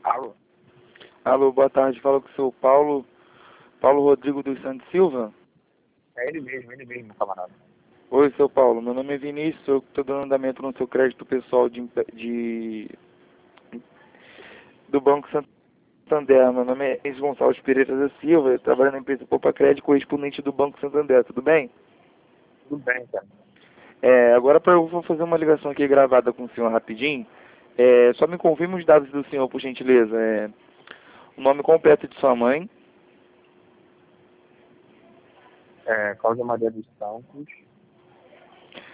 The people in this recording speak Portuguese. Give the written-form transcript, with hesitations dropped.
Alô? Alô, boa tarde. Fala com o seu Paulo Rodrigo dos Santos Silva. É ele mesmo, camarada. Oi, seu Paulo. Meu nome é Vinícius. Eu estou dando andamento no seu crédito pessoal do Banco Santander. Meu nome é Enzo Gonçalves Pereira da Silva. Eu trabalho na empresa Poupa Crédito, correspondente do Banco Santander. Tudo bem? Tudo bem, cara. Agora eu vou fazer uma ligação aqui gravada com o senhor rapidinho. Só me confirme os dados do senhor, por gentileza. O nome completo de sua mãe. Cláudia Maria dos Santos.